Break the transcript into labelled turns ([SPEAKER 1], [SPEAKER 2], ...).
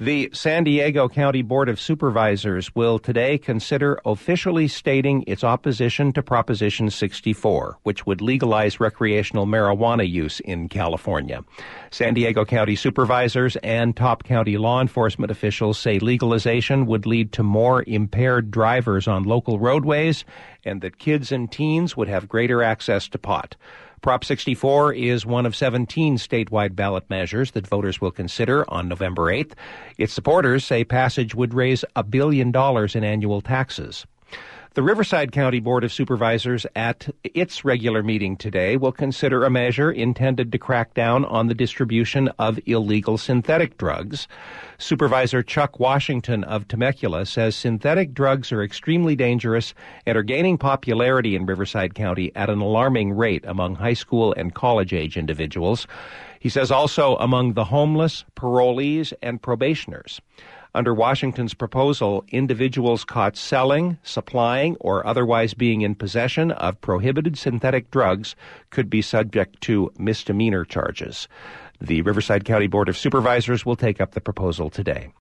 [SPEAKER 1] The San Diego County Board of Supervisors will today consider officially stating its opposition to Proposition 64, which would legalize recreational marijuana use in California. San Diego County supervisors and top county law enforcement officials say legalization would lead to more impaired drivers on local roadways and that kids and teens would have greater access to pot. Prop 64 is one of 17 statewide ballot measures that voters will consider on November 8th. Its supporters say passage would raise $1 billion in annual taxes. The Riverside County Board of Supervisors at its regular meeting today will consider a measure intended to crack down on the distribution of illegal synthetic drugs. Supervisor Chuck Washington of Temecula says synthetic drugs are extremely dangerous and are gaining popularity in Riverside County at an alarming rate among high school and college-age individuals. He says also among the homeless, parolees, and probationers. Under Washington's proposal, individuals caught selling, supplying, or otherwise being in possession of prohibited synthetic drugs could be subject to misdemeanor charges. The Riverside County Board of Supervisors will take up the proposal today.